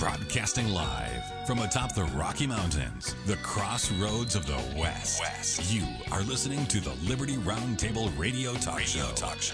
Broadcasting live from atop the Rocky Mountains, the crossroads of the West. You are listening to the Liberty Roundtable Radio Talk Show.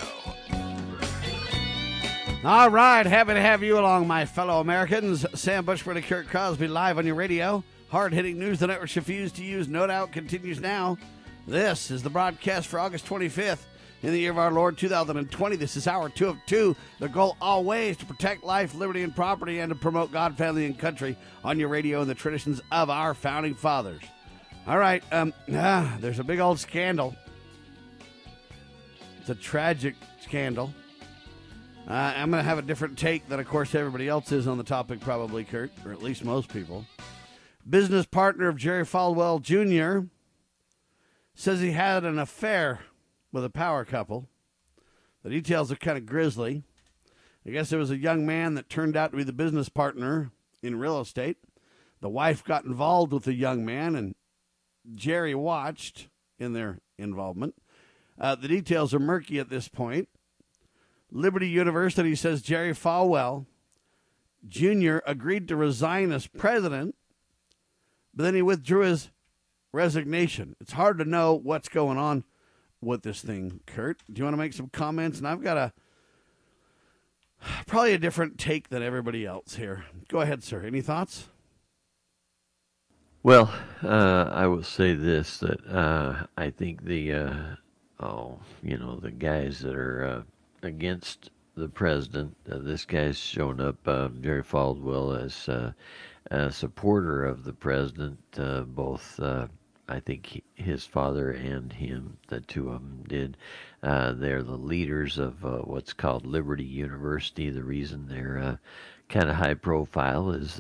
All right, happy to have you along, my fellow Americans. Sam Bushford and Kurt Crosby live on your radio. Hard-hitting news the networks refuse to use, no doubt, continues now. This is the broadcast for August 25th. In the year of our Lord, 2020, this is hour 2 of 2. The goal always to protect life, liberty, and property, and to promote God, family, and country on your radio and the traditions of our founding fathers. All right, there's a big old scandal. It's a tragic scandal. I'm going to have a different take than, of course, everybody else is on the topic, probably, Kurt, or at least most people. Business partner of Jerry Falwell Jr. says he had an affair with a power couple. The details are kind of grisly. I guess there was a young man that turned out to be the business partner in real estate. The wife got involved with the young man, and Jerry watched in their involvement. The details are murky at this point. Liberty University says Jerry Falwell Jr. agreed to resign as president, but then he withdrew his resignation. It's hard to know what's going on with this thing, Kurt. Do you want to make some comments? And I've got probably a different take than everybody else here. Go ahead, sir. Any thoughts? Well, I will say this, that I think the guys that are against the president, this guy's shown up, Jerry Falwell, as a supporter of the president, both I think his father and him, the two of them did. They're the leaders of what's called Liberty University. The reason they're kind of high profile is,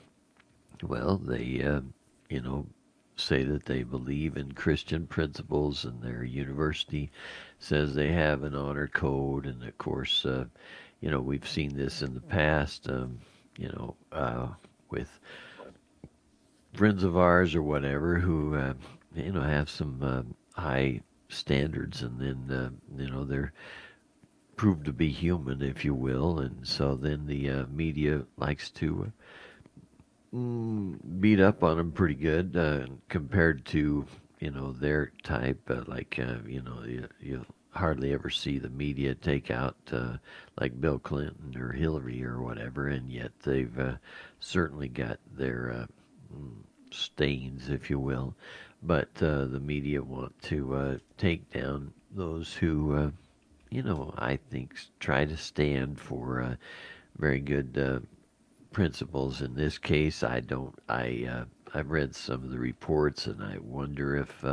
they, say that they believe in Christian principles, and their university says they have an honor code. And of course, we've seen this in the past, with friends of ours or whatever who, have some high standards, and then, they're proved to be human, if you will. And so then the media likes to beat up on them pretty good compared to, their type. You hardly ever see the media take out like Bill Clinton or Hillary or whatever, and yet they've certainly got their stains, if you will. But the media want to take down those who, I think try to stand for very good principles. In this case, I've read some of the reports, and I wonder if,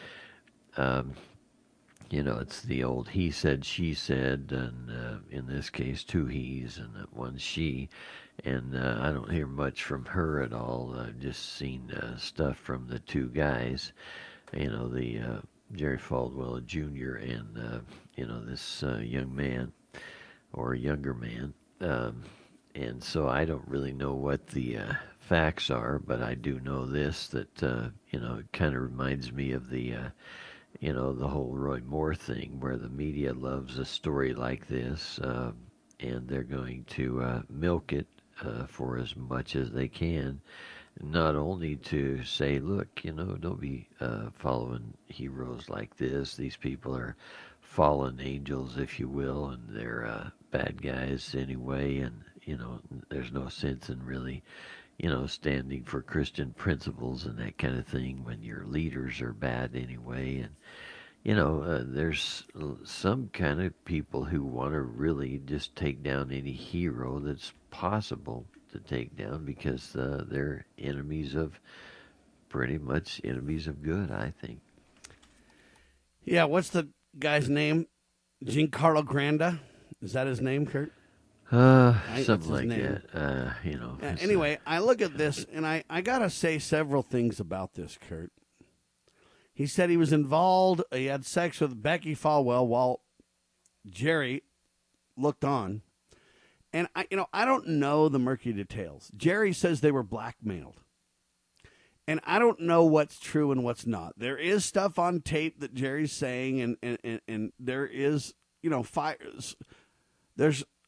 it's the old he said, she said, and in this case, two he's and one she. And I don't hear much from her at all. I've just seen stuff from the two guys, the Jerry Falwell Jr. and, this young man or younger man. And so I don't really know what the facts are, but I do know this, that, it kind of reminds me of the, the whole Roy Moore thing, where the media loves a story like this, and they're going to milk it for as much as they can, not only to say, look, don't be following heroes like this. These people are fallen angels, if you will, and they're bad guys anyway, and, there's no sense in really, standing for Christian principles and that kind of thing when your leaders are bad anyway. And, there's some kind of people who want to really just take down any hero that's possible to take down, because they're pretty much enemies of good, I think. Yeah, what's the guy's name? Giancarlo Granda? Is that his name, Kurt? Something like that. Anyway, I look at this, and I got to say several things about this, Kurt. He said he was involved, he had sex with Becky Falwell while Jerry looked on. And, I don't know the murky details. Jerry says they were blackmailed. And I don't know what's true and what's not. There is stuff on tape that Jerry's saying, and there is, fires. There's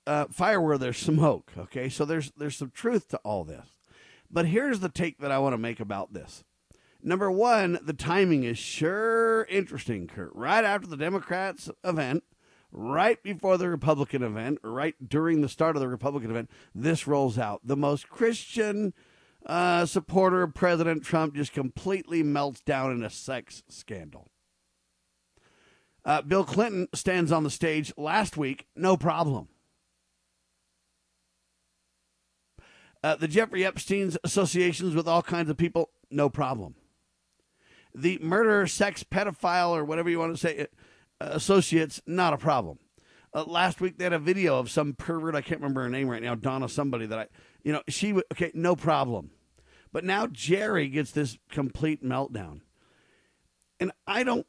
fire where there's smoke. Okay, so there's some truth to all this. But here's the take that I want to make about this. Number one, the timing is sure interesting, Kurt. Right after the Democrats' event, right before the Republican event, right during the start of the Republican event, this rolls out. The most Christian supporter of President Trump just completely melts down in a sex scandal. Bill Clinton stands on the stage last week, no problem. The Jeffrey Epstein's associations with all kinds of people, no problem. The murderer, sex, pedophile, or whatever you want to say, associates, not a problem. Last week they had a video of some pervert, I can't remember her name right now, Donna somebody that okay, no problem. But now Jerry gets this complete meltdown. And I don't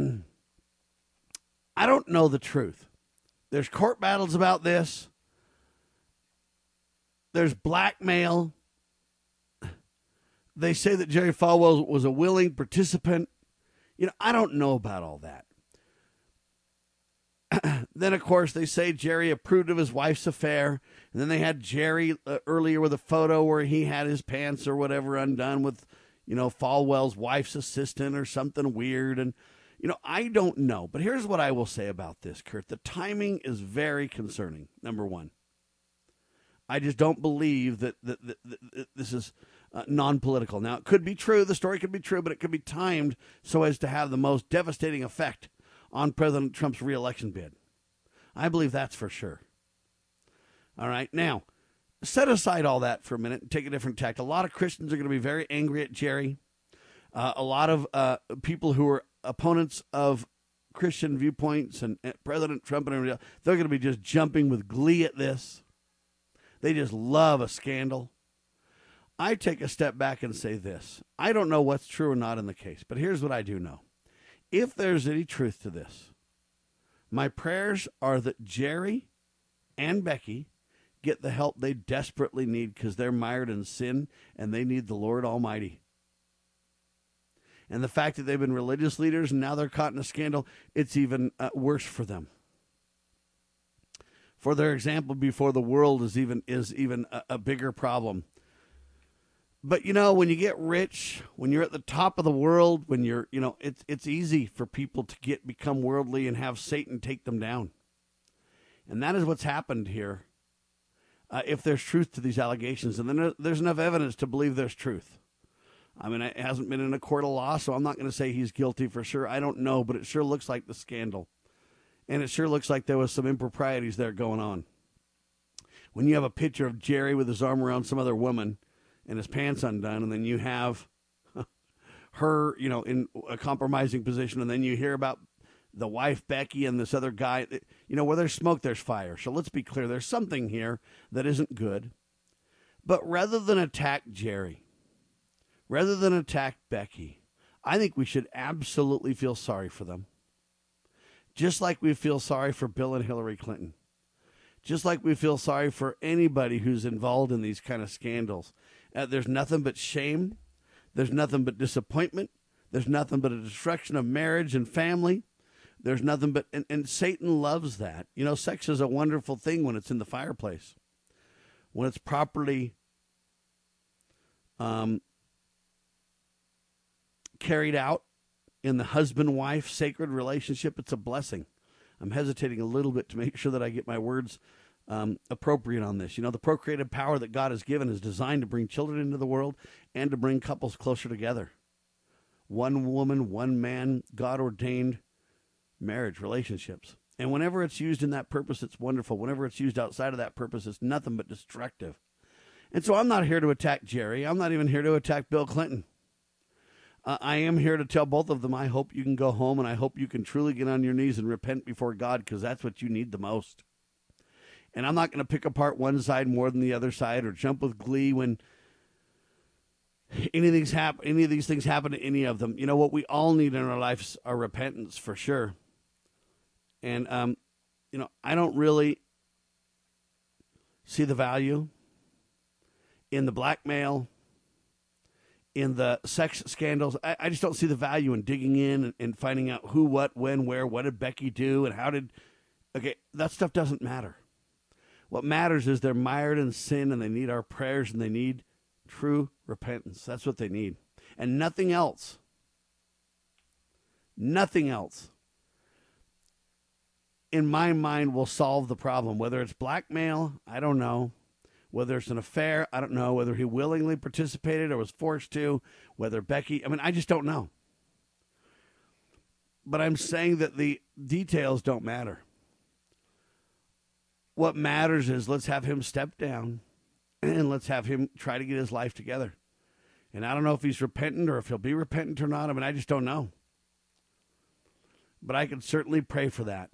know the truth. There's court battles about this. There's blackmail. They say that Jerry Falwell was a willing participant. I don't know about all that. Then, of course, they say Jerry approved of his wife's affair. And then they had Jerry earlier with a photo where he had his pants or whatever undone with, Falwell's wife's assistant or something weird. And, I don't know. But here's what I will say about this, Kurt. The timing is very concerning, number one. I just don't believe that this is non-political. Now, it could be true. The story could be true, but it could be timed so as to have the most devastating effect on President Trump's reelection bid. I believe that's for sure. All right. Now, set aside all that for a minute and take a different tack. A lot of Christians are going to be very angry at Jerry. A lot of people who are opponents of Christian viewpoints and President Trump and everybody else, they're going to be just jumping with glee at this. They just love a scandal. I take a step back and say this. I don't know what's true or not in the case, but here's what I do know. If there's any truth to this, my prayers are that Jerry and Becky get the help they desperately need because they're mired in sin and they need the Lord Almighty. And the fact that they've been religious leaders and now they're caught in a scandal, it's even worse for them. For their example before the world is even a bigger problem. But, when you get rich, when you're at the top of the world, when you're, it's easy for people to become worldly and have Satan take them down. And that is what's happened here. If there's truth to these allegations, and then there's enough evidence to believe there's truth. I mean, it hasn't been in a court of law, so I'm not going to say he's guilty for sure. I don't know, but it sure looks like the scandal. And it sure looks like there was some improprieties there going on. When you have a picture of Jerry with his arm around some other woman and his pants undone, and then you have her, in a compromising position, and then you hear about the wife, Becky, and this other guy, where there's smoke, there's fire. So let's be clear. There's something here that isn't good. But rather than attack Jerry, rather than attack Becky, I think we should absolutely feel sorry for them. Just like we feel sorry for Bill and Hillary Clinton. Just like we feel sorry for anybody who's involved in these kind of scandals. There's nothing but shame. There's nothing but disappointment. There's nothing but a destruction of marriage and family. There's nothing but, and Satan loves that. Sex is a wonderful thing when it's in the fireplace. When it's properly carried out in the husband-wife sacred relationship, it's a blessing. I'm hesitating a little bit to make sure that I get my words appropriate on this. The procreative power that God has given is designed to bring children into the world and to bring couples closer together. One woman, one man, God-ordained marriage relationships. And whenever it's used in that purpose, it's wonderful. Whenever it's used outside of that purpose, it's nothing but destructive. And so I'm not here to attack Jerry. I'm not even here to attack Bill Clinton. I am here to tell both of them, I hope you can go home, and I hope you can truly get on your knees and repent before God, because that's what you need the most. And I'm not going to pick apart one side more than the other side or jump with glee when any of these things happen to any of them. What we all need in our lives are repentance, for sure. And, I don't really see the value in the blackmail, in the sex scandals. I just don't see the value in digging in and finding out who, what, when, where, what did Becky do, and how did... Okay, that stuff doesn't matter. What matters is they're mired in sin and they need our prayers and they need true repentance. That's what they need. And nothing else. Nothing else, in my mind, will solve the problem. Whether it's blackmail, I don't know. Whether it's an affair, I don't know. Whether he willingly participated or was forced to. Whether Becky, I just don't know. But I'm saying that the details don't matter. What matters is let's have him step down and let's have him try to get his life together. And I don't know if he's repentant or if he'll be repentant or not. I just don't know. But I can certainly pray for that.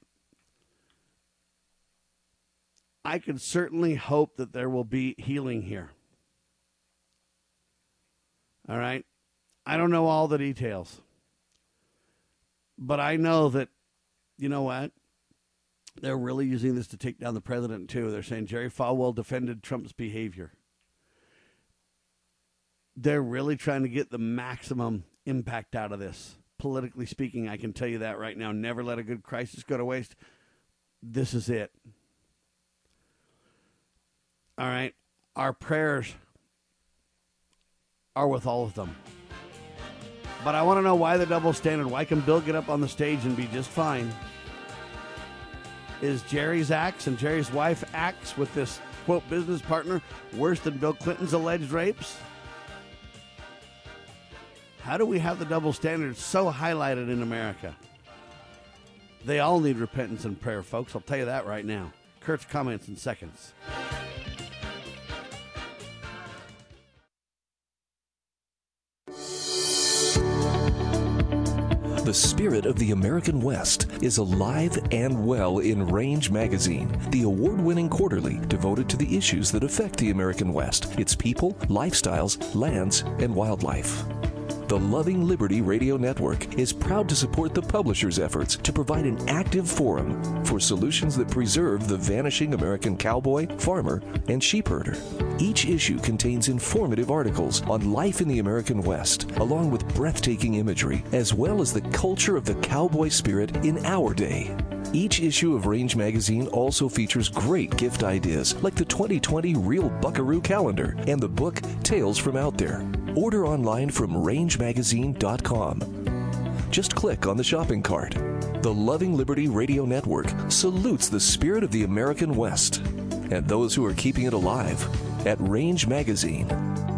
I can certainly hope that there will be healing here. All right? I don't know all the details. But I know that, you know what? They're really using this to take down the president, too. They're saying Jerry Falwell defended Trump's behavior. They're really trying to get the maximum impact out of this. Politically speaking, I can tell you that right now. Never let a good crisis go to waste. This is it. All right? Our prayers are with all of them. But I want to know why the double standard. Why can Bill get up on the stage and be just fine? Is Jerry's acts and Jerry's wife acts with this, quote, business partner worse than Bill Clinton's alleged rapes? How do we have the double standard so highlighted in America? They all need repentance and prayer, folks. I'll tell you that right now. Kurt's comments in seconds. The spirit of the American West is alive and well in Range Magazine, the award-winning quarterly devoted to the issues that affect the American West, its people, lifestyles, lands, and wildlife. The Loving Liberty Radio Network is proud to support the publisher's efforts to provide an active forum for solutions that preserve the vanishing American cowboy, farmer, and sheepherder. Each issue contains informative articles on life in the American West, along with breathtaking imagery, as well as the culture of the cowboy spirit in our day. Each issue of Range Magazine also features great gift ideas like the 2020 Real Buckaroo Calendar and the book Tales from Out There. Order online from rangemagazine.com. Just click on the shopping cart. The Loving Liberty Radio Network salutes the spirit of the American West and those who are keeping it alive at Range Magazine.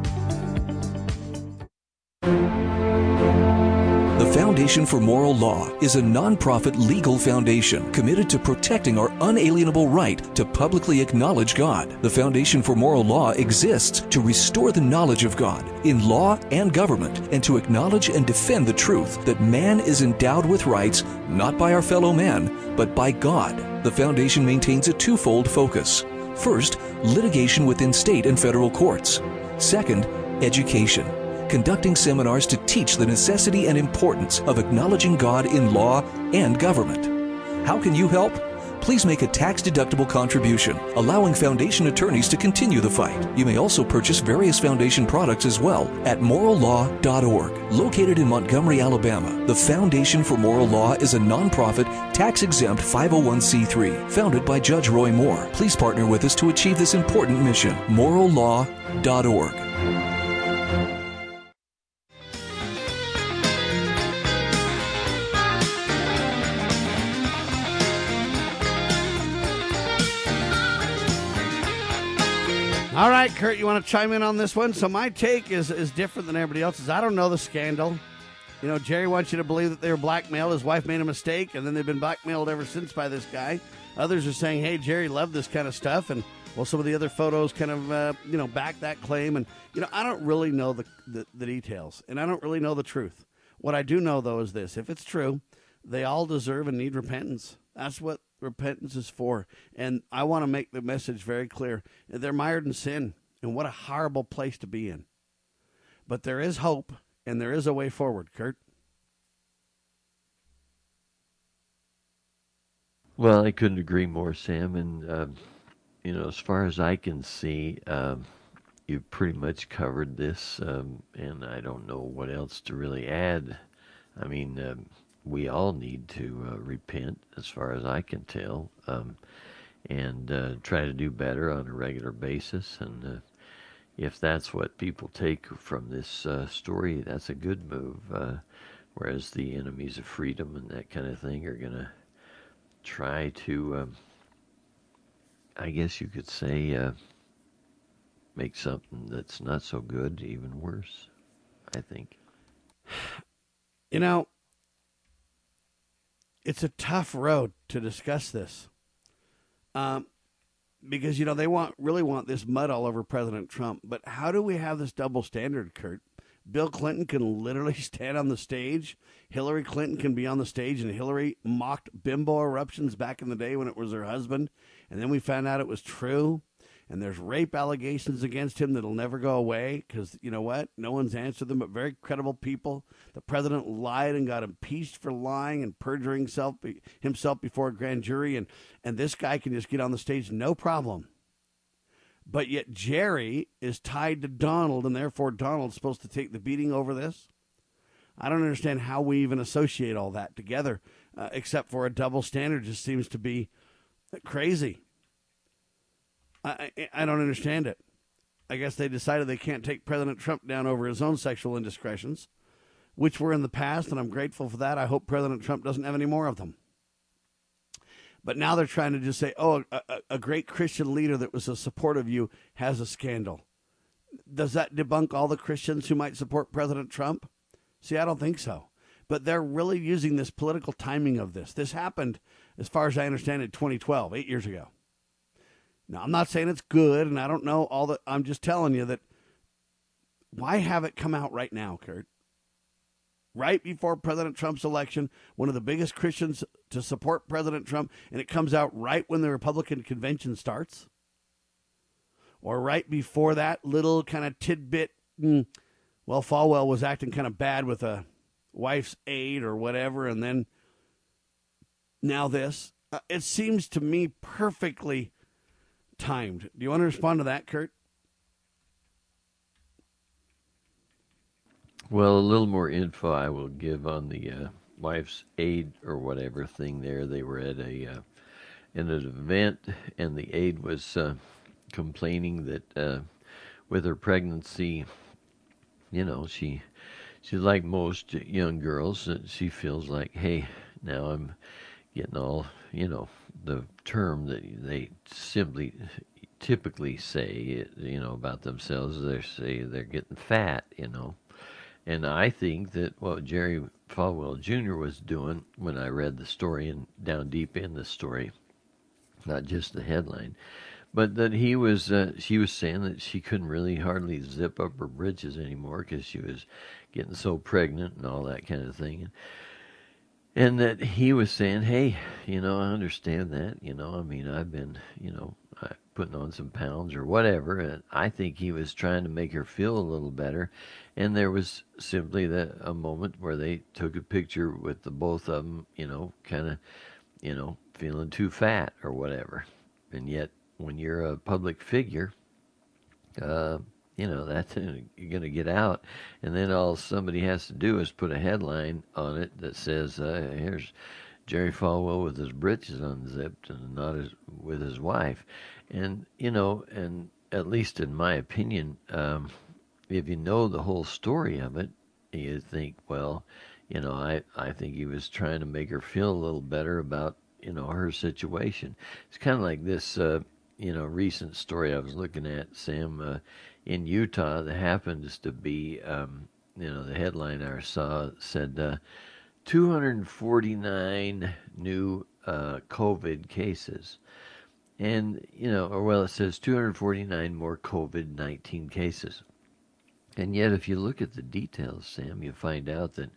The Foundation for Moral Law is a nonprofit legal foundation committed to protecting our unalienable right to publicly acknowledge God. The Foundation for Moral Law exists to restore the knowledge of God in law and government and to acknowledge and defend the truth that man is endowed with rights not by our fellow man, but by God. The foundation maintains a twofold focus. First, litigation within state and federal courts. Second, education, conducting seminars to teach the necessity and importance of acknowledging God in law and government. How can you help? Please make a tax-deductible contribution, allowing foundation attorneys to continue the fight. You may also purchase various foundation products as well at morallaw.org. Located in Montgomery, Alabama, the Foundation for Moral Law is a nonprofit, tax-exempt 501c3 founded by Judge Roy Moore. Please partner with us to achieve this important mission. morallaw.org. All right, Kurt, you want to chime in on this one? So my take is different than everybody else's. I don't know the scandal. You know, Jerry wants you to believe that they were blackmailed. His wife made a mistake, and then they've been blackmailed ever since by this guy. Others are saying, hey, Jerry loved this kind of stuff, and, well, some of the other photos kind of, back that claim. And, I don't really know the details, and I don't really know the truth. What I do know, though, is this. If it's true, they all deserve and need repentance. That's what repentance is for. And I want to make the message very clear. They're mired in sin, and what a horrible place to be in. But there is hope, and there is a way forward, Kurt. Well, I couldn't agree more, Sam. And, as far as I can see, you've pretty much covered this, and I don't know what else to really add. I mean, we all need to repent, as far as I can tell. and try to do better on a regular basis. And if that's what people take from this story, that's a good move. Whereas the enemies of freedom and that kind of thing are going to try to, I guess you could say, make something that's not so good even worse, I think. You know, it's a tough road to discuss this. Because, they really want this mud all over President Trump. But how do we have this double standard, Kurt? Bill Clinton can literally stand on the stage. Hillary Clinton can be on the stage, and Hillary mocked bimbo eruptions back in the day when it was her husband. And then we found out it was true. And there's rape allegations against him that'll never go away because, you know what? No one's answered them, but very credible people. The president lied and got impeached for lying and perjuring himself before a grand jury. And this guy can just get on the stage, no problem. But yet Jerry is tied to Donald, and therefore Donald's supposed to take the beating over this. I don't understand how we even associate all that together, except for a double standard just seems to be crazy. I don't understand it. I guess they decided they can't take President Trump down over his own sexual indiscretions, which were in the past, and I'm grateful for that. I hope President Trump doesn't have any more of them. But now they're trying to just say, oh, a great Christian leader that was a support of you has a scandal. Does that debunk all the Christians who might support President Trump? See, I don't think so. But they're really using this political timing of this. This happened, as far as I understand, in 2012, 8 years ago. Now, I'm not saying it's good, and I don't know all the. I'm just telling you that why have it come out right now, Kurt? Right before President Trump's election, one of the biggest Christians to support President Trump, and it comes out right when the Republican convention starts? Or right before that little kind of tidbit, well, Falwell was acting kind of bad with a wife's aide or whatever, and then now this. It seems to me perfectly timed. Do you want to respond to that, Kurt? Well, a little more info I will give on the wife's aide or whatever thing there. They were at in an event, and the aide was complaining that with her pregnancy, she's like most young girls. She feels like, hey, now I'm getting all, the term that they typically say, about themselves. They say they're getting fat, And I think that what Jerry Falwell Jr. was doing when I read the story and down deep in the story, not just the headline, but that she was saying that she couldn't really hardly zip up her britches anymore because she was getting so pregnant and all that kind of thing. And that he was saying, hey, I understand that, I've been, putting on some pounds or whatever, and I think he was trying to make her feel a little better. And there was simply a moment where they took a picture with the both of them, kind of, feeling too fat or whatever. And yet, when you're a public figure, that's you're going to get out, and then all somebody has to do is put a headline on it that says, here's Jerry Falwell with his britches unzipped and not with his wife. And, and at least in my opinion, if you know the whole story of it, you think, well, I think he was trying to make her feel a little better about, her situation. It's kind of like this, recent story I was looking at, Sam, in Utah that happens to be, the headline I saw said 249 new COVID cases. And, it says 249 more COVID-19 cases. And yet, if you look at the details, Sam, you find out that,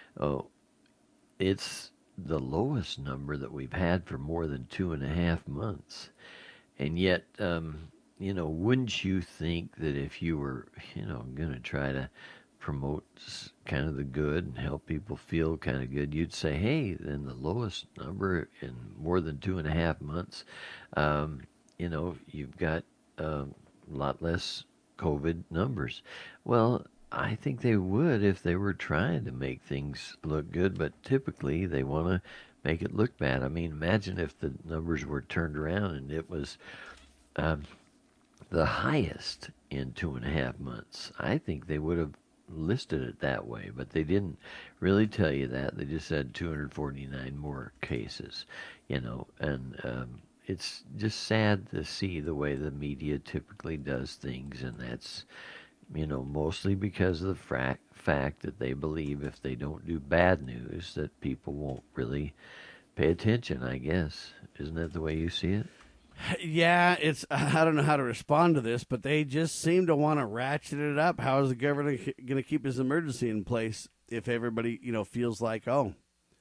it's the lowest number that we've had for more than 2.5 months. And yet, wouldn't you think that if you were, going to try to promote kind of the good and help people feel kind of good, you'd say, hey, then the lowest number in more than 2.5 months, you've got a lot less COVID numbers. Well, I think they would if they were trying to make things look good, but typically they want to make it look bad. I mean, imagine if the numbers were turned around and it was the highest in 2.5 months. I think they would have listed it that way, but they didn't really tell you that. They just said 249 more cases, and it's just sad to see the way the media typically does things, and that's, mostly because of the fact that they believe if they don't do bad news that people won't really pay attention, I guess. Isn't that the way you see it? Yeah, I don't know how to respond to this, but they just seem to want to ratchet it up. How is the governor going to keep his emergency in place if everybody, feels like, we're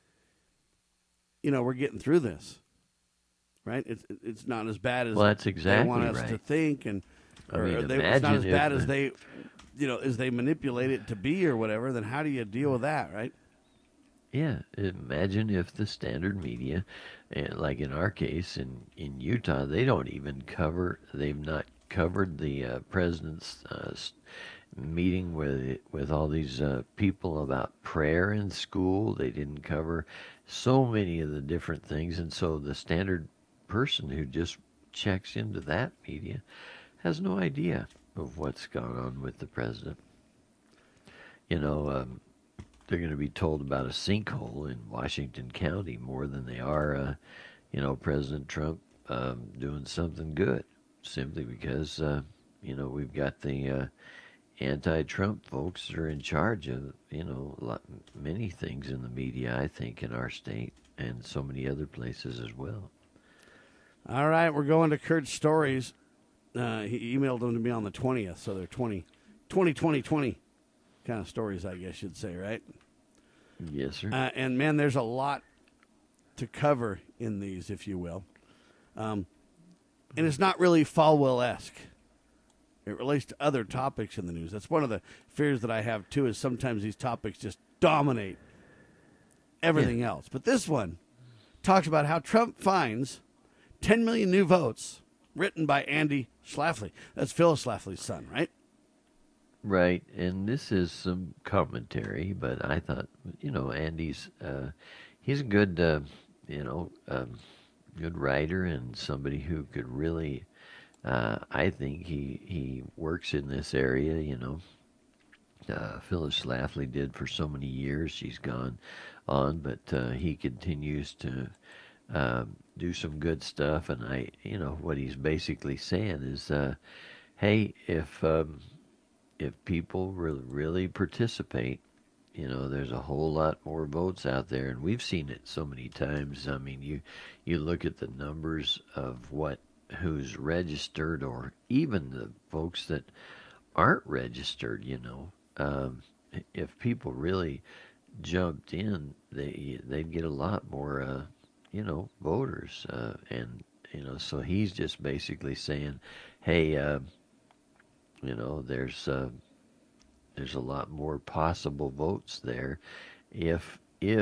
getting through this, right? It's not as bad as that's exactly they want us right to think, and it's not as bad as they, as they manipulate it to be or whatever. Then how do you deal with that, right? Yeah, imagine if the standard media, like in our case in Utah, they've not covered the president's meeting with all these people about prayer in school. They didn't cover so many of the different things, and so the standard person who just checks into that media has no idea of what's gone on with the president. They're going to be told about a sinkhole in Washington County more than they are, President Trump doing something good, simply because, we've got the anti-Trump folks that are in charge of, many things in the media, I think, in our state and so many other places as well. All right, we're going to Kurt's stories. He emailed them to me on the 20th, so they're 20 kind of stories, I guess you'd say, right? Yes, sir. And, man, there's a lot to cover in these, if you will. And it's not really Falwell-esque. It relates to other topics in the news. That's one of the fears that I have, too, is sometimes these topics just dominate everything else. But this one talks about how Trump finds 10 million new votes, written by Andy Schlafly. That's Phyllis Schlafly's son, right? Right, and this is some commentary, but I thought, Andy's, he's a good, good writer and somebody who could really, I think he works in this area, Phyllis Schlafly did for so many years. She's gone on, but he continues to do some good stuff, and what he's basically saying is, hey, if people really participate, there's a whole lot more votes out there, and we've seen it so many times. I mean, you look at the numbers of who's registered, or even the folks that aren't registered. If people really jumped in, they'd get a lot more, voters, and so he's just basically saying, hey. There's a lot more possible votes there if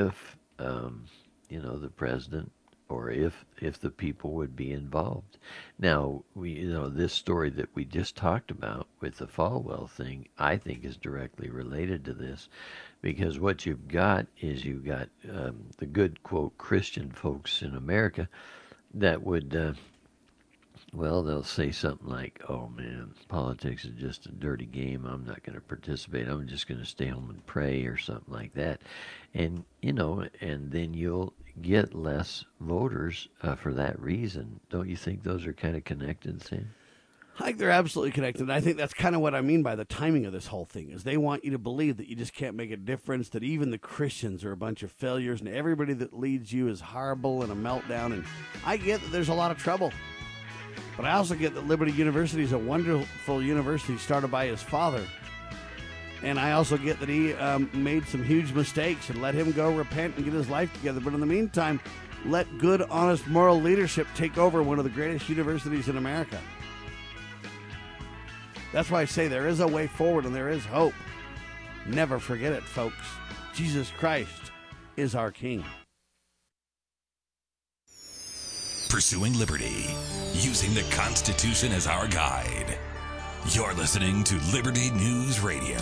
the president, or if the people would be involved. Now, this story that we just talked about with the Falwell thing, I think is directly related to this, because what you've got is the good, quote, Christian folks in America that would they'll say something like, oh, man, politics is just a dirty game. I'm not going to participate. I'm just going to stay home and pray, or something like that. And, and then you'll get less voters for that reason. Don't you think those are kind of connected, Sam? I think they're absolutely connected. I think that's kind of what I mean by the timing of this whole thing, is they want you to believe that you just can't make a difference, that even the Christians are a bunch of failures, and everybody that leads you is horrible and a meltdown. And I get that there's a lot of trouble. But I also get that Liberty University is a wonderful university started by his father. And I also get that he made some huge mistakes, and let him go repent and get his life together. But in the meantime, let good, honest, moral leadership take over one of the greatest universities in America. That's why I say there is a way forward and there is hope. Never forget it, folks. Jesus Christ is our King. Pursuing liberty, using the Constitution as our guide. You're listening to Liberty News Radio.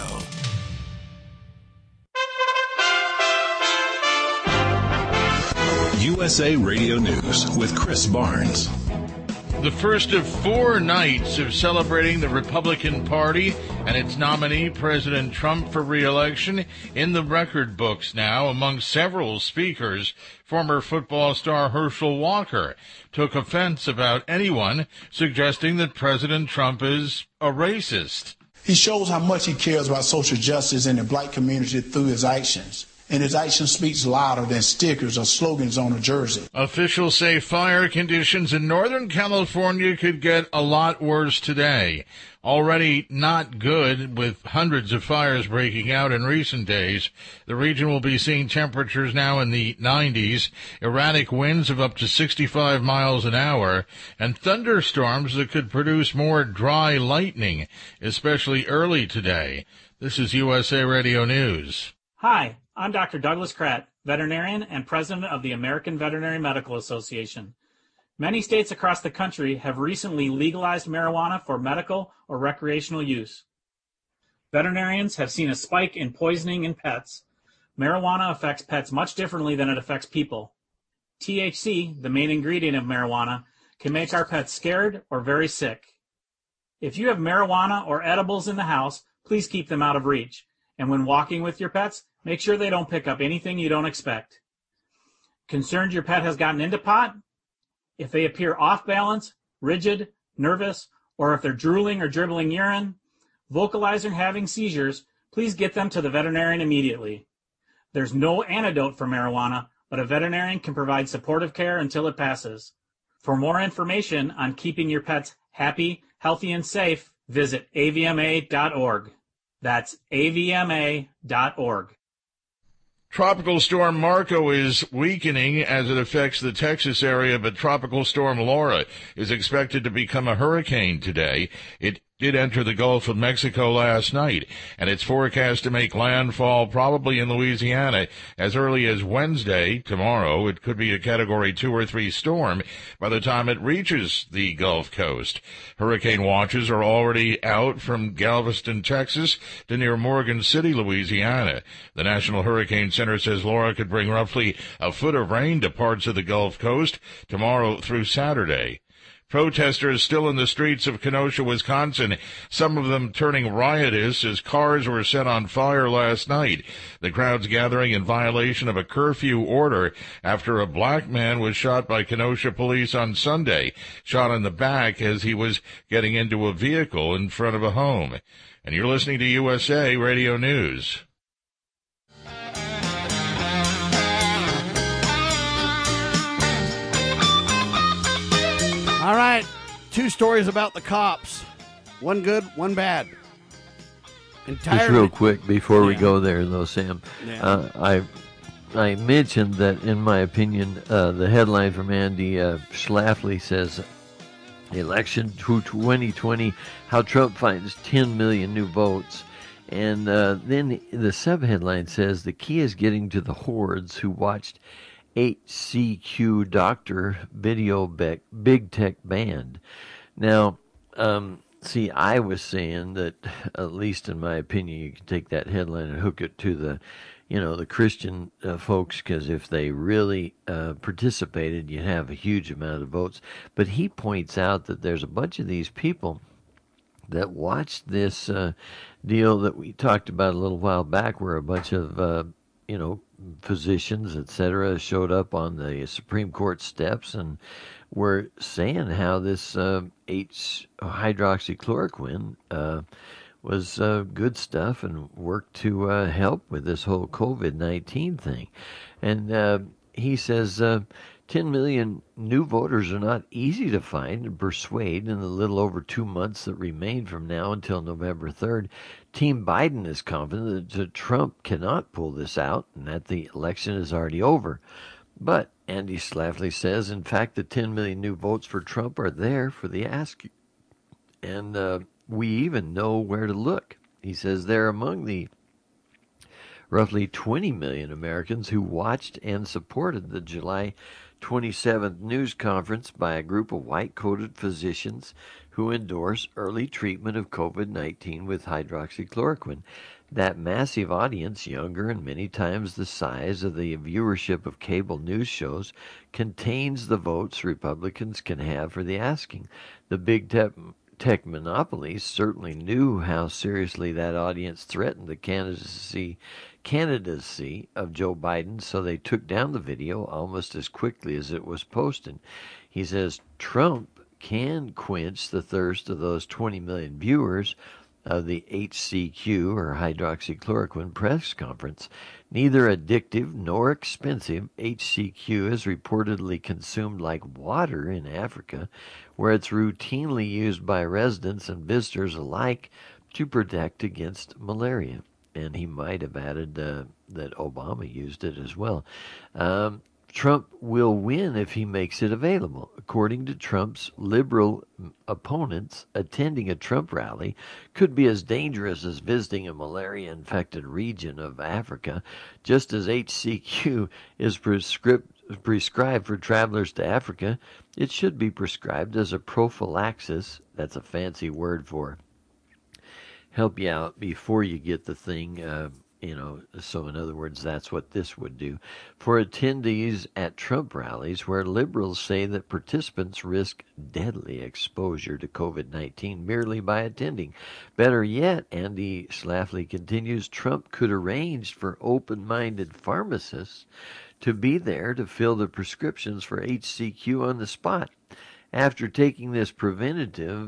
USA Radio News with Chris Barnes. The first of 4 nights of celebrating the Republican Party and its nominee, President Trump, for re-election in the record books now. Among several speakers, former football star Herschel Walker took offense about anyone suggesting that President Trump is a racist. He shows how much he cares about social justice and the black community through his actions. And his action speaks louder than stickers or slogans on a jersey. Officials say fire conditions in Northern California could get a lot worse today. Already not good, with hundreds of fires breaking out in recent days. The region will be seeing temperatures now in the 90s, erratic winds of up to 65 miles an hour, and thunderstorms that could produce more dry lightning, especially early today. This is USA Radio News. Hi, I'm Dr. Douglas Kratt, veterinarian and president of the American Veterinary Medical Association. Many states across the country have recently legalized marijuana for medical or recreational use. Veterinarians have seen a spike in poisoning in pets. Marijuana affects pets much differently than it affects people. THC, the main ingredient of marijuana, can make our pets scared or very sick. If you have marijuana or edibles in the house, please keep them out of reach. And when walking with your pets, make sure they don't pick up anything you don't expect. Concerned your pet has gotten into pot? If they appear off balance, rigid, nervous, or if they're drooling or dribbling urine, vocalizing or having seizures, please get them to the veterinarian immediately. There's no antidote for marijuana, but a veterinarian can provide supportive care until it passes. For more information on keeping your pets happy, healthy, and safe, visit avma.org. That's avma.org. Tropical Storm Marco is weakening as it affects the Texas area, but Tropical Storm Laura is expected to become a hurricane today. It did enter the Gulf of Mexico last night, and it's forecast to make landfall probably in Louisiana as early as Wednesday, tomorrow. It could be a Category 2 or 3 storm by the time it reaches the Gulf Coast. Hurricane watches are already out from Galveston, Texas, to near Morgan City, Louisiana. The National Hurricane Center says Laura could bring roughly a foot of rain to parts of the Gulf Coast tomorrow through Saturday. Protesters still in the streets of Kenosha, Wisconsin, some of them turning riotous as cars were set on fire last night. The crowds gathering in violation of a curfew order after a black man was shot by Kenosha police on Sunday, shot in the back as he was getting into a vehicle in front of a home. And you're listening to USA Radio News. All right, 2 stories about the cops. One good, one bad. Just real quick before we go there, though, Sam. Yeah. I mentioned that, in my opinion, the headline from Andy Schlafly says, Election 2020, how Trump finds 10 million new votes. And then the sub-headline says, the key is getting to the hordes who watched HCQ Doctor Video Big Tech Banned. Now, see, I was saying that, at least in my opinion, you can take that headline and hook it to the, the Christian folks, because if they really participated, you'd have a huge amount of votes. But he points out that there's a bunch of these people that watched this deal that we talked about a little while back, where a bunch of, physicians, etc., showed up on the Supreme Court steps and were saying how this hydroxychloroquine was good stuff and worked to help with this whole COVID-19 thing. And he says 10 million new voters are not easy to find and persuade in the little over 2 months that remain from now until November 3rd. Team Biden is confident that Trump cannot pull this out and that the election is already over. But Andy Schlafly says, in fact, the 10 million new votes for Trump are there for the asking. And we even know where to look. He says they're among the roughly 20 million Americans who watched and supported the July 27th news conference by a group of white-coated physicians who endorse early treatment of COVID-19 with hydroxychloroquine. That massive audience, younger and many times the size of the viewership of cable news shows, contains the votes Republicans can have for the asking. The big tech monopolies certainly knew how seriously that audience threatened the candidacy of Joe Biden, so they took down the video almost as quickly as it was posted. He says Trump can quench the thirst of those 20 million viewers of the HCQ, or hydroxychloroquine, press conference. Neither addictive nor expensive, HCQ is reportedly consumed like water in Africa, where it's routinely used by residents and visitors alike to protect against malaria. And he might have added that Obama used it as well. Trump will win if he makes it available. According to Trump's liberal opponents, attending a Trump rally could be as dangerous as visiting a malaria-infected region of Africa, just as HCQ is prescribed for travelers to Africa. It should be prescribed as a prophylaxis. That's a fancy word for help you out before you get the thing. So in other words, that's what this would do. For attendees at Trump rallies, where liberals say that participants risk deadly exposure to COVID-19 merely by attending. Better yet, Andy Schlafly continues, Trump could arrange for open-minded pharmacists to be there to fill the prescriptions for HCQ on the spot. After taking this preventive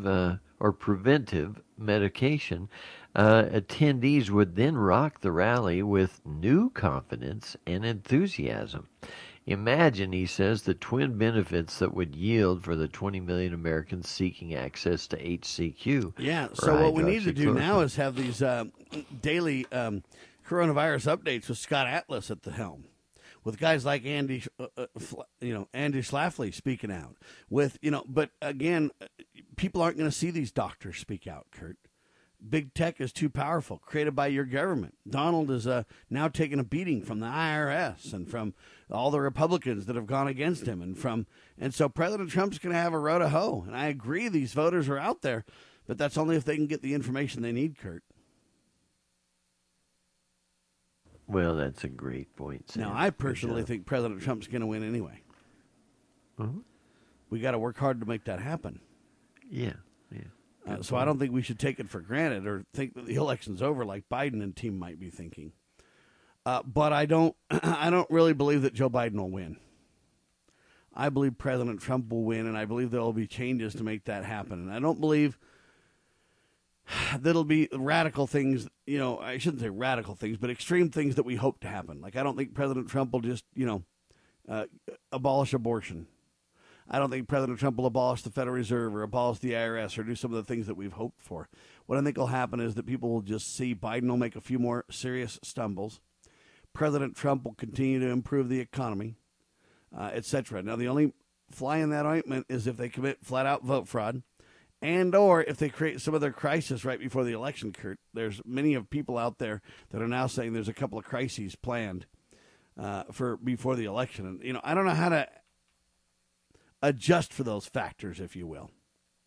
medication, attendees would then rock the rally with new confidence and enthusiasm. Imagine, he says, the twin benefits that would yield for the 20 million Americans seeking access to HCQ. Yeah, so what we need to do now is have these daily coronavirus updates with Scott Atlas at the helm, with guys like Andy Schlafly speaking out. But again, people aren't going to see these doctors speak out, Kurt. Big tech is too powerful, created by your government. Donald is now taking a beating from the IRS and from all the Republicans that have gone against him, and so President Trump's going to have a row to hoe. And I agree, these voters are out there, but that's only if they can get the information they need, Kurt. Well, that's a great point, Sam. Now, I personally think President Trump's going to win anyway. Uh-huh. We got to work hard to make that happen. Yeah. So I don't think we should take it for granted or think that the election's over like Biden and team might be thinking. But I don't really believe that Joe Biden will win. I believe President Trump will win, and I believe there will be changes to make that happen. And I don't believe that'll be radical things, I shouldn't say radical things, but extreme things that we hope to happen. Like, I don't think President Trump will just, abolish abortion. I don't think President Trump will abolish the Federal Reserve or abolish the IRS or do some of the things that we've hoped for. What I think will happen is that people will just see Biden will make a few more serious stumbles. President Trump will continue to improve the economy, etc. Now, the only fly in that ointment is if they commit flat-out vote fraud and or if they create some other crisis right before the election, Kurt. There's many of people out there that are now saying there's a couple of crises planned for before the election. And, I don't know how to adjust for those factors, if you will.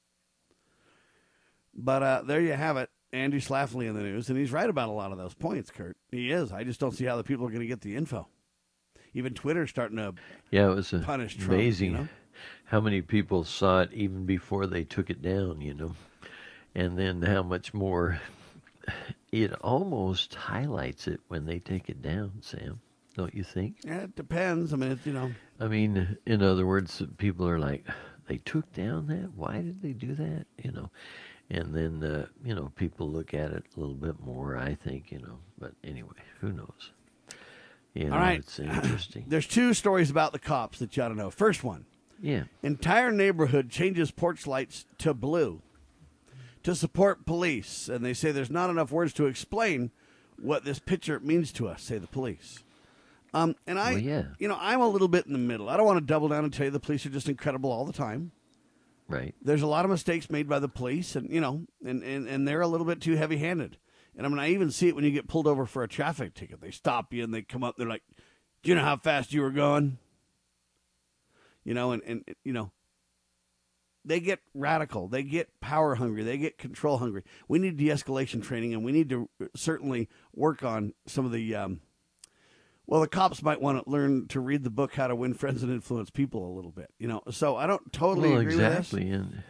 But there you have it. Andy Schlafly in the news, and he's right about a lot of those points, Kurt. He is. I just don't see how the people are going to get the info. Even Twitter's starting to it was punish Trump. Amazing how many people saw it even before they took it down, and then how much more it almost highlights it when they take it down, Sam. Don't you think? Yeah, it depends. I mean, in other words, people are like, they took down that? Why did they do that? And then, people look at it a little bit more, I think, But anyway, who knows? All right. It's interesting. There's two stories about the cops that you ought to know. First one. Yeah. Entire neighborhood changes porch lights to blue to support police. And they say there's not enough words to explain what this picture means to us, say the police. I'm a little bit in the middle. I don't want to double down and tell you the police are just incredible all the time. Right. There's a lot of mistakes made by the police, and and they're a little bit too heavy-handed. And I even see it when you get pulled over for a traffic ticket. They stop you and they come up. They're like, "Do you know how fast you were going?" they get radical. They get power hungry. They get control hungry. We need de-escalation training, and we need to certainly work on some of the, the cops might want to learn to read the book How to Win Friends and Influence People a little bit, So I don't totally agree exactly. with this.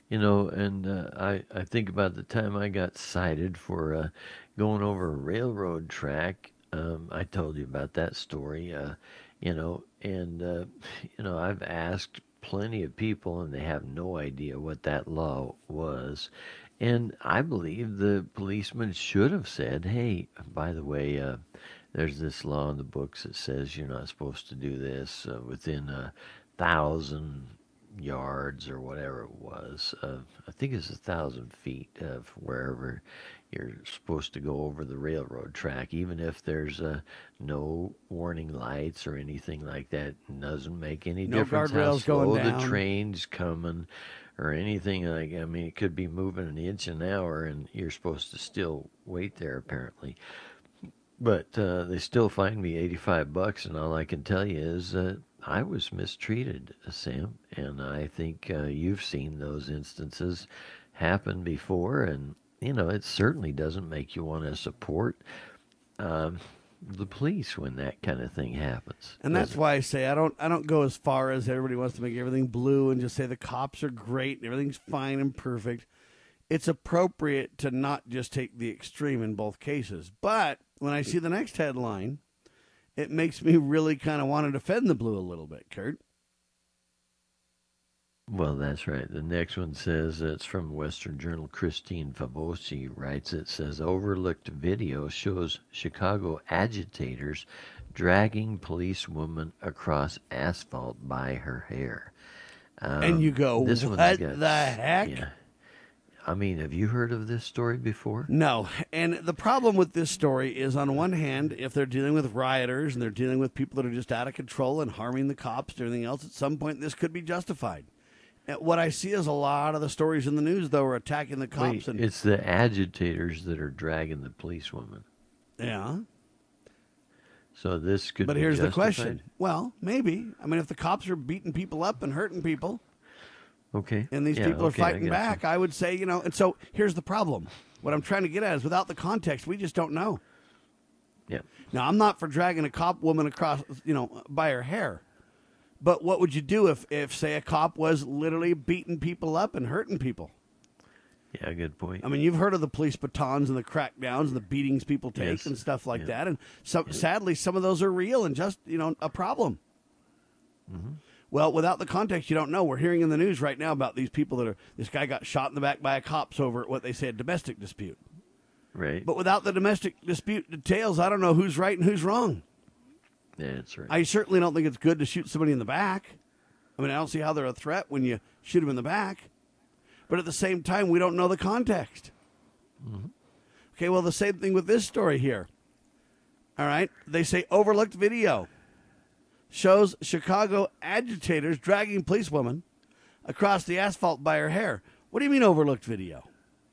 I think about the time I got cited for going over a railroad track. I told you about that story, I've asked plenty of people, and they have no idea what that law was. And I believe the policeman should have said, hey, by the way, there's this law in the books that says you're not supposed to do this within 1,000 yards or whatever it was. I think it's 1,000 feet of wherever you're supposed to go over the railroad track, even if there's no warning lights or anything like that. It doesn't make any difference how slow the train's coming or anything. It could be moving an inch an hour, and you're supposed to still wait there, apparently. But they still fined me $85, and all I can tell you is I was mistreated, Sam, and I think you've seen those instances happen before, and it certainly doesn't make you want to support the police when that kind of thing happens. And that's why I say I don't go as far as everybody wants to make everything blue and just say the cops are great and everything's fine and perfect. It's appropriate to not just take the extreme in both cases. But when I see the next headline, it makes me really kind of want to defend the blue a little bit, Kurt. Well, that's right. The next one says, it's from Western Journal. Christine Favosi writes, it says, overlooked video shows Chicago agitators dragging policewoman across asphalt by her hair. And you go, this what the heck? Yeah. Have you heard of this story before? No. And the problem with this story is, on one hand, if they're dealing with rioters and they're dealing with people that are just out of control and harming the cops and everything else, at some point this could be justified. What I see is a lot of the stories in the news, though, are attacking the cops. Wait, it's the agitators that are dragging the policewoman. Yeah. So this could be But here's justified? the question. Well, maybe. If the cops are beating people up and hurting people, okay, and these people are fighting back, I would say, and so here's the problem. What I'm trying to get at is, without the context, we just don't know. Yeah. Now, I'm not for dragging a cop woman across, by her hair. But what would you do if, say, a cop was literally beating people up and hurting people? Yeah, good point. You've heard of the police batons and the crackdowns and the beatings people take Yes. and stuff like that. And sadly, some of those are real and just, a problem. Mm-hmm. Well, without the context, you don't know. We're hearing in the news right now about these people this guy got shot in the back by a cops over what they say a domestic dispute. Right. But without the domestic dispute details, I don't know who's right and who's wrong. Yeah, that's right. I certainly don't think it's good to shoot somebody in the back. I don't see how they're a threat when you shoot them in the back. But at the same time, we don't know the context. Mm-hmm. Okay, well, the same thing with this story here. All right, they say overlooked video shows Chicago agitators dragging policewoman across the asphalt by her hair. What do you mean overlooked video?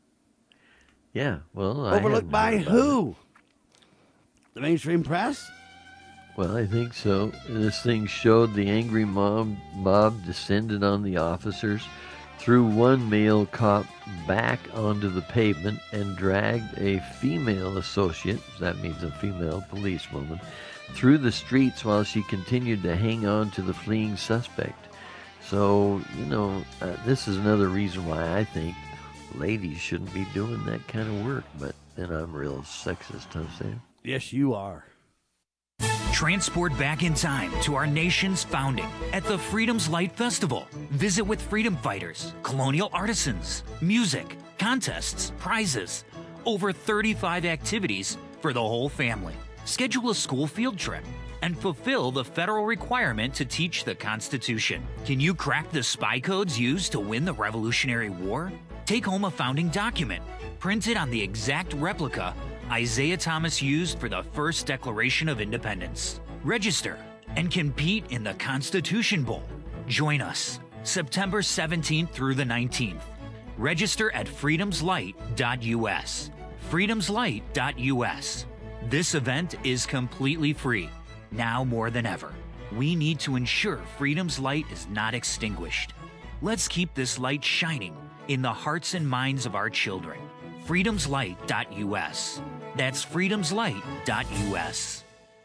Yeah, well, overlooked by who? The mainstream press? Well, I think so. This thing showed the angry mob descended on the officers, threw one male cop back onto the pavement, and dragged a female associate, that means a female policewoman, through the streets while she continued to hang on to the fleeing suspect. So, this is another reason why I think ladies shouldn't be doing that kind of work. But then I'm real sexist, huh, Sam? Yes, you are. Transport back in time to our nation's founding at the Freedom's Light Festival. Visit with freedom fighters, colonial artisans, music, contests, prizes. Over 35 activities for the whole family. Schedule a school field trip and fulfill the federal requirement to teach the Constitution. Can you crack the spy codes used to win the Revolutionary War? Take home a founding document, printed on the exact replica Isaiah Thomas used for the first Declaration of Independence. Register and compete in the Constitution Bowl. Join us September 17th through the 19th. Register at freedomslight.us. freedomslight.us. This event is completely free, now more than ever. We need to ensure Freedom's light is not extinguished. Let's keep this light shining in the hearts and minds of our children. freedomslight.us. That's freedomslight.us.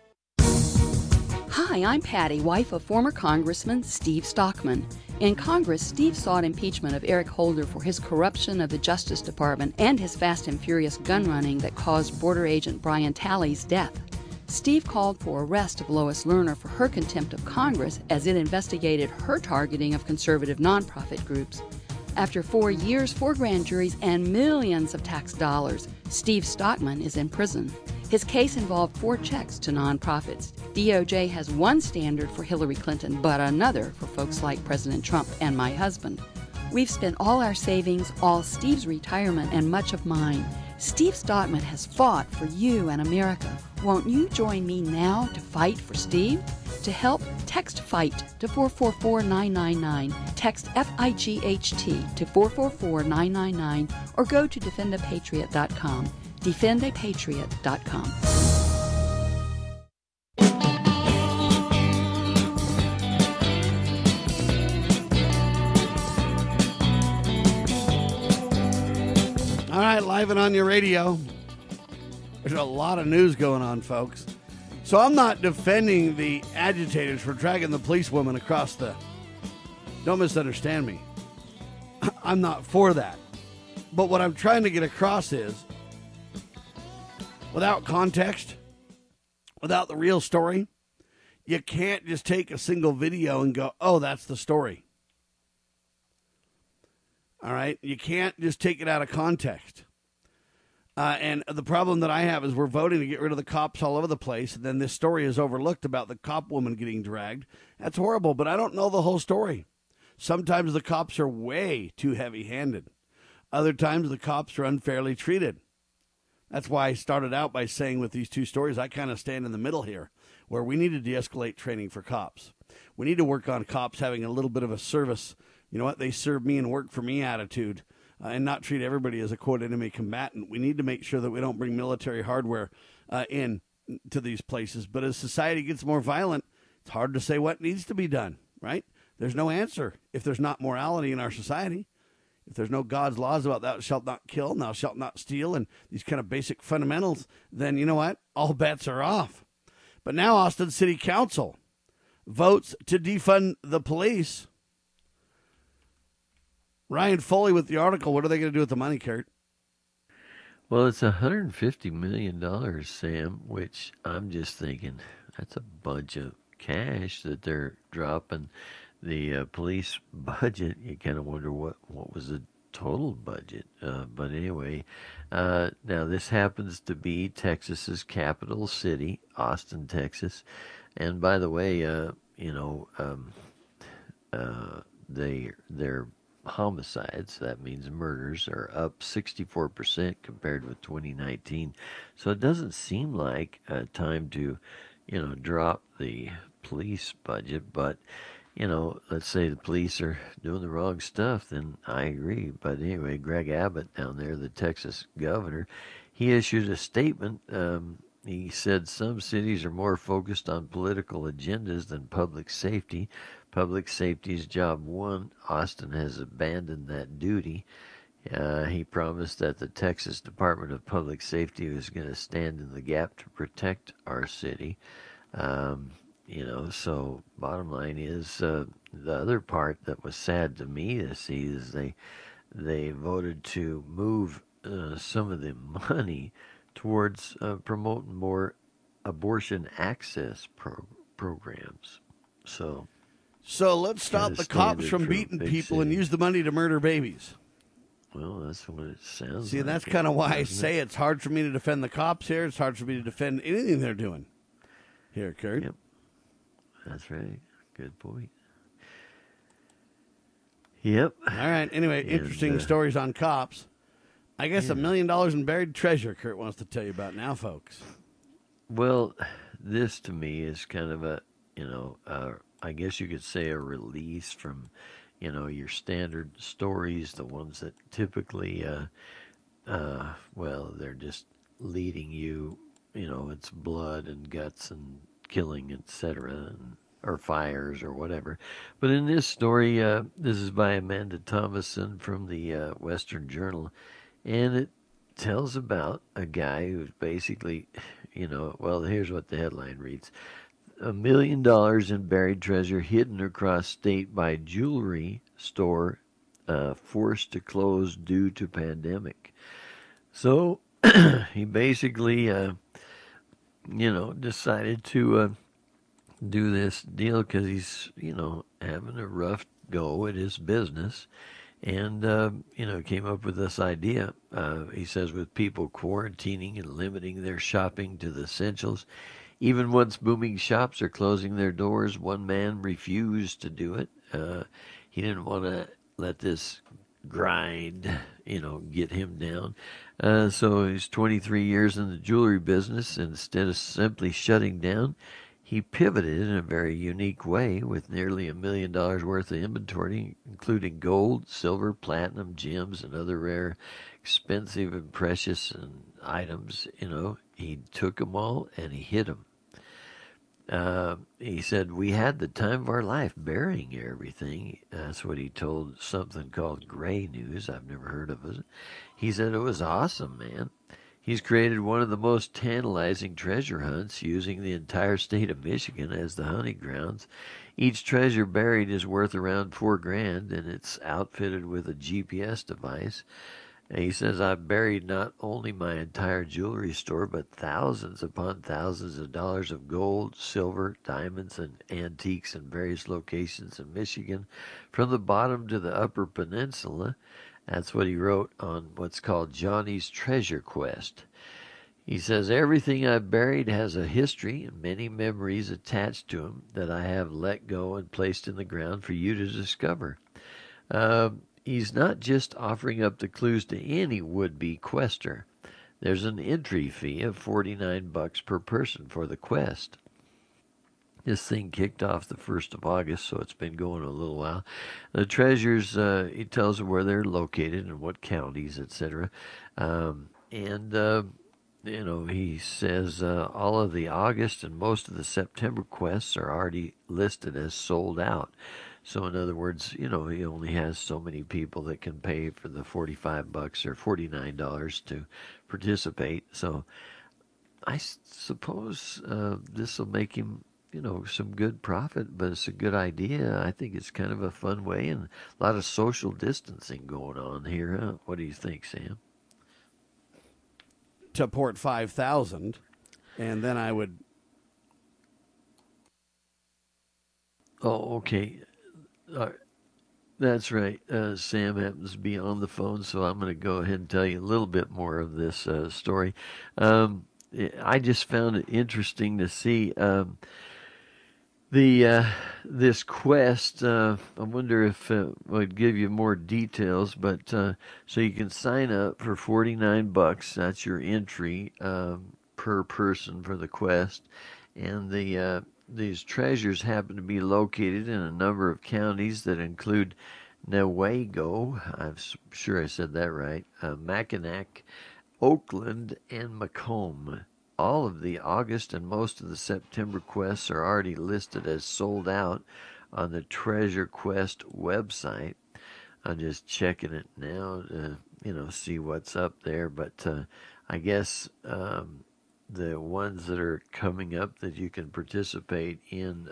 Hi, I'm Patty, wife of former Congressman Steve Stockman. In Congress, Steve sought impeachment of Eric Holder for his corruption of the Justice Department and his fast and furious gun running that caused border agent Brian Talley's death. Steve called for arrest of Lois Lerner for her contempt of Congress as it investigated her targeting of conservative nonprofit groups. After 4 years, 4 grand juries, and millions of tax dollars, Steve Stockman is in prison. His case involved 4 checks to nonprofits. DOJ has one standard for Hillary Clinton, but another for folks like President Trump and my husband. We've spent all our savings, all Steve's retirement, and much of mine. Steve Stockman has fought for you and America. Won't you join me now to fight for Steve? To help, text FIGHT to 444-999. Text FIGHT to 444-999 or go to defendapatriot.com. defendapatriot.com. All right, live and on your radio. There's a lot of news going on, folks. So I'm not defending the agitators for dragging the policewoman across the... Don't misunderstand me. I'm not for that. But what I'm trying to get across is, without context, without the real story, you can't just take a single video and go, oh, that's the story. All right? You can't just take it out of context. And the problem that I have is we're voting to get rid of the cops all over the place, and then this story is overlooked about the cop woman getting dragged. That's horrible, but I don't know the whole story. Sometimes the cops are way too heavy-handed. Other times the cops are unfairly treated. That's why I started out by saying with these two stories, I kind of stand in the middle here, where we need to de-escalate training for cops. We need to work on cops having a little bit of a service, you know what, they serve me and work for me attitude, and not treat everybody as a, quote, enemy combatant. We need to make sure that we don't bring military hardware in to these places. But as society gets more violent, it's hard to say what needs to be done, right? There's no answer if there's not morality in our society. If there's no God's laws about thou shalt not kill, and thou shalt not steal, and these kind of basic fundamentals, then you know what? All bets are off. But now Austin City Council votes to defund the police. Ryan Foley with the article. What are they going to do with the money, Kurt? Well, it's $150 million, Sam, which I'm just thinking that's a bunch of cash that they're dropping. The police budget, you kind of wonder what was the total budget. But anyway, now this happens to be Texas's capital city, Austin, Texas. And by the way, their homicides, that means murders, are up 64% compared with 2019. So it doesn't seem like a time to, drop the police budget. But, let's say the police are doing the wrong stuff, then I agree. But anyway, Greg Abbott down there, the Texas governor, he issued a statement. He said some cities are more focused on political agendas than public safety. Public safety is job one. Austin has abandoned that duty. He promised that the Texas Department of Public Safety was going to stand in the gap to protect our city. So bottom line is the other part that was sad to me to see is they voted to move some of the money towards promoting more abortion access programs. So let's stop the cops from beating people and use the money to murder babies. Well, that's what it sounds See, like. and that's kind of why I say it's hard for me to defend the cops here. It's hard for me to defend anything they're doing here, Kurt. Yep. That's right. Good point. Yep. All right. Anyway, interesting stories on cops. I guess $1 million in buried treasure Kurt wants to tell you about now, folks. Well, this to me is kind of a, I guess you could say a release from, your standard stories, the ones that typically, they're just leading you, it's blood and guts and killing, etc. And or fires or whatever. But in this story, this is by Amanda Thomason from the Western Journal, and it tells about a guy who's basically, well, here's what the headline reads. $1 million in buried treasure hidden across state by jewelry store forced to close due to pandemic. So he basically, decided to do this deal because he's, having a rough go at his business. And, came up with this idea. He says with people quarantining and limiting their shopping to the essentials, even once booming shops are closing their doors, one man refused to do it. He didn't want to let this grind, get him down. So he's 23 years in the jewelry business. Instead of simply shutting down, he pivoted in a very unique way with nearly $1 million worth of inventory, including gold, silver, platinum, gems, and other rare, expensive and precious items. He took them all and he hid them. He said, we had the time of our life burying everything. That's what he told something called Gray News. I've never heard of it. He said, it was awesome, man. He's created one of the most tantalizing treasure hunts using the entire state of Michigan as the hunting grounds. Each treasure buried is worth around $4,000, and it's outfitted with a GPS device. And he says, I've buried not only my entire jewelry store, but thousands upon thousands of dollars of gold, silver, diamonds, and antiques in various locations in Michigan, from the bottom to the upper peninsula. That's what he wrote on what's called Johnny's Treasure Quest. He says, everything I've buried has a history and many memories attached to them that I have let go and placed in the ground for you to discover. He's not just offering up the clues to any would-be quester. There's an entry fee of $49 per person for the quest. This thing kicked off the 1st of August, so it's been going a little while. The treasures, he tells them where they're located and what counties, etc. He says all of the August and most of the September quests are already listed as sold out. So in other words, he only has so many people that can pay for the $45 or $49 to participate. So I suppose this will make him some good profit, but it's a good idea. I think it's kind of a fun way and a lot of social distancing going on here. Huh? What do you think, Sam? To port 5,000, and then I would. Oh, okay. That's right. Sam happens to be on the phone, so I'm going to go ahead and tell you a little bit more of this story. I just found it interesting to see this quest. I wonder if it would give you more details, but so you can sign up for $49. That's your entry per person for the quest, and these treasures happen to be located in a number of counties that include Newaygo, I'm sure I said that right, Mackinac, Oakland, and Macomb. All of the August and most of the September quests are already listed as sold out on the Treasure Quest website. I'm just checking it now to, see what's up there. But I guess the ones that are coming up that you can participate in,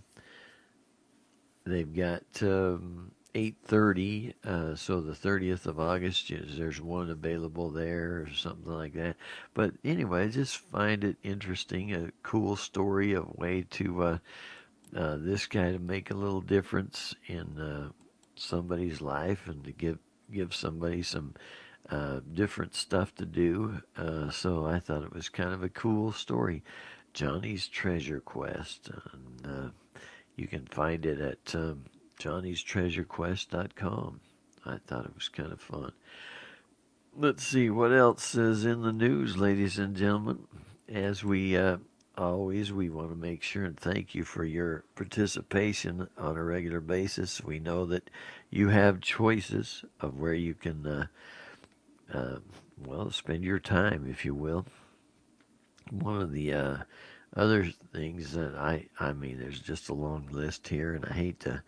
they've got 8:30, so the 30th of August, there's one available there or something like that. But anyway, I just find it interesting, a cool story, a way to this guy to make a little difference in somebody's life and to give somebody some different stuff to do. So I thought it was kind of a cool story. Johnny's Treasure Quest. And you can find it at johnnystreasurequest.com. I thought it was kind of fun. Let's see what else is in the news, ladies and gentlemen. As we always, we want to make sure and thank you for your participation on a regular basis. We know that you have choices of where you can, spend your time, if you will. One of the other things that I mean, there's just a long list here, and I hate to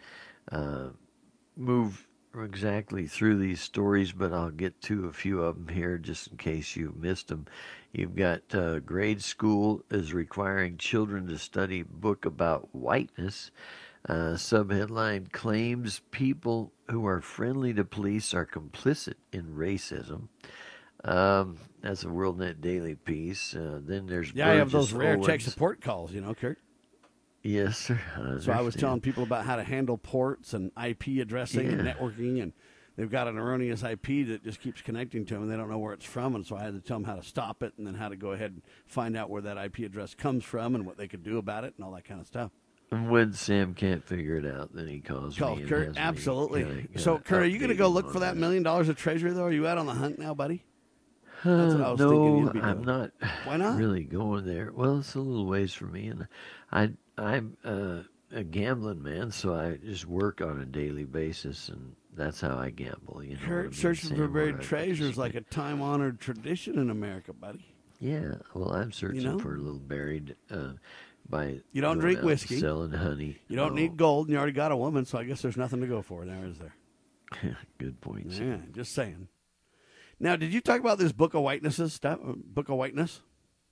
move exactly through these stories, but I'll get to a few of them here just in case you missed them. You've got grade school is requiring children to study book about whiteness. Subheadline claims people who are friendly to police are complicit in racism. That's a WorldNet Daily piece. Then there's I have those rare Owens. tech support calls, Kurt. Yes, sir. So I was telling people about how to handle ports and IP addressing and networking, and they've got an erroneous IP that just keeps connecting to them, and they don't know where it's from, and so I had to tell them how to stop it and then how to go ahead and find out where that IP address comes from and what they could do about it and all that kind of stuff. And when Sam can't figure it out, then he calls me. Kurt, absolutely. So, Kurt, are you going to go look for that $1 million of treasury, though? Are you out on the hunt now, buddy? That's what I was thinking you'd be doing. I'm not. Why not? Really going there. Well, it's a little ways for me, and I'm a gambling man, so I just work on a daily basis, and that's how I gamble. Kurt, searching for buried treasure is like a time-honored tradition in America, buddy. Yeah, well, I'm searching for a little buried. You don't drink whiskey, selling honey. You don't need gold, and you already got a woman, so I guess there's nothing to go for there, is there? Good point. Yeah, just saying. Now, did you talk about this Book of Whitenesses stuff? Book of Whiteness?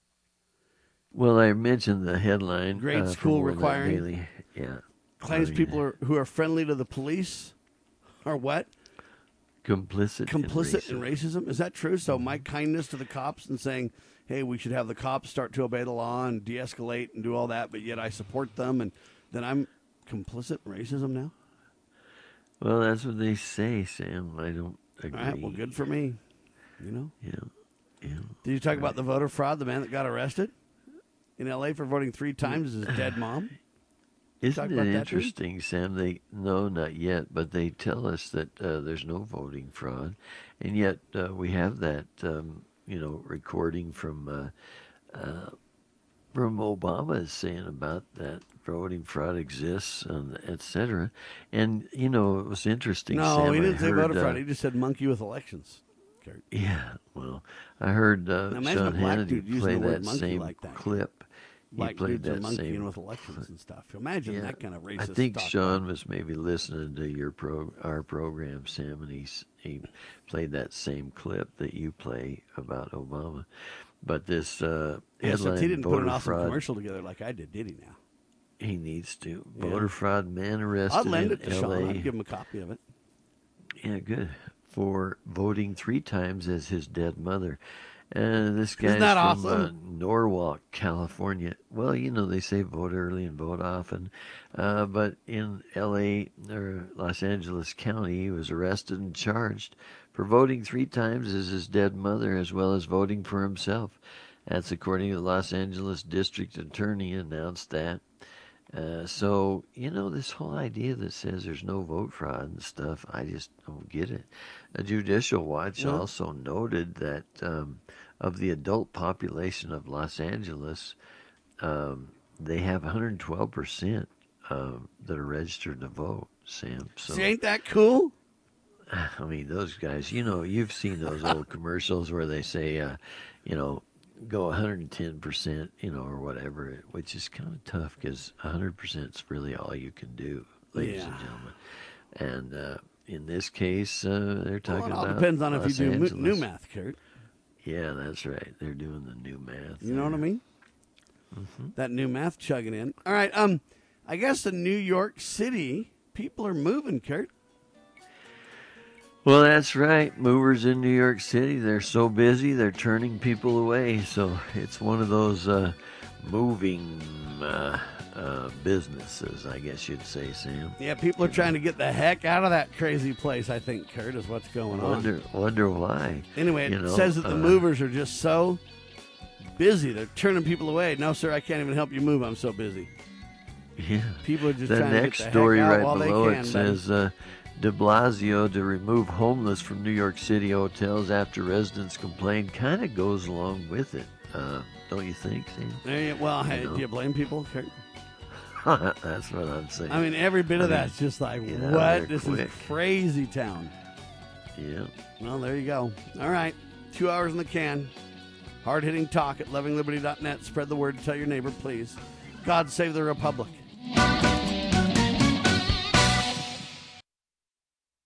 Well, I mentioned the headline. Grade school requiring. Daily. Yeah. Claims people who are friendly to the police are what? Complicit in racism. Is that true? So my kindness to the cops and saying, hey, we should have the cops start to obey the law and de-escalate and do all that, but yet I support them, and then I'm complicit in racism now? Well, that's what they say, Sam. I don't agree. All right, well, good for me. Yeah. Did you talk about the voter fraud, the man that got arrested in L.A. for voting 3 times as his dead mom? Isn't it interesting, Sam? No, not yet, but they tell us that there's no voting fraud, and yet we have that, recording from Obama saying about that voting fraud exists, etc. And it was interesting. No, Sam, he didn't say voter fraud. He just said monkey with elections. Kurt. Yeah, well, I heard Sean Hannity play that same clip. Black dudes are monkeying with elections and stuff. Imagine that kind of racist I think stuff. Sean was maybe listening to our program, Sam, and he played that same clip that you play about Obama. But this headline, since he didn't put an awesome fraud, commercial together like I did he now? He needs to. Voter fraud, man arrested I'll lend it to in L.A. Sean. I'll give him a copy of it. Yeah, good. For voting 3 times as his dead mother. This guy's Isn't that from awesome? Norwalk, California. Well, they say vote early and vote often. But in L.A. or Los Angeles County, he was arrested and charged for voting 3 times as his dead mother, as well as voting for himself. That's according to the Los Angeles District Attorney announced that. So, this whole idea that says there's no vote fraud and stuff, I just don't get it. A Judicial Watch also noted that of the adult population of Los Angeles, they have 112% that are registered to vote, Sam. So, see, ain't that cool? I mean, those guys, you've seen those old commercials where they say, go 110%, or whatever, which is kind of tough because 100% is really all you can do, ladies and gentlemen. And in this case, they're talking about. It all depends on Los if you do Angeles. new math, Kurt. Yeah, that's right. They're doing the new math. You know what I mean? Mm-hmm. That new math chugging in. All right. I guess in New York City, people are moving, Kurt. Well, that's right. Movers in New York City, they're so busy, they're turning people away. So it's one of those moving businesses, I guess you'd say, Sam. Yeah, people are trying to get the heck out of that crazy place, I think, Kurt, is what's going on. Wonder why. Anyway, it says that the movers are just so busy, they're turning people away. No, sir, I can't even help you move. I'm so busy. Yeah. People are just the trying to next get the story heck out right while below they can, it says de Blasio to remove homeless from New York City hotels after residents complain. Kind of goes along with it, don't you think, Sam? Well, hey, do you blame people, Kurt? That's what I'm saying. I mean, every bit of that's just like, what? This is crazy town. Yeah. Well, there you go. All right. 2 hours in the can. Hard-hitting talk at lovingliberty.net. Spread the word. Tell your neighbor, please. God save the Republic.